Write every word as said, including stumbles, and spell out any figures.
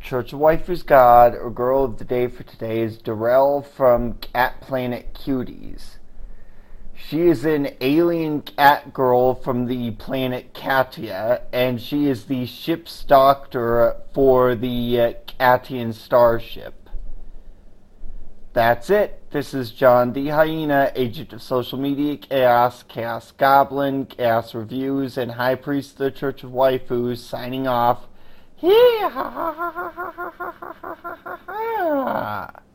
Church of Waifu's God, or girl of the day for today, is Darrell from Cat Planet Cuties. She is an alien cat girl from the planet Katia, and she is the ship's doctor for the uh, Katian starship. That's it. This is John D. Hyena, agent of social media, Chaos, Chaos Goblin, Chaos Reviews, and High Priest of the Church of Waifus, signing off. Hee ha ha ha ha ha ha ha ha.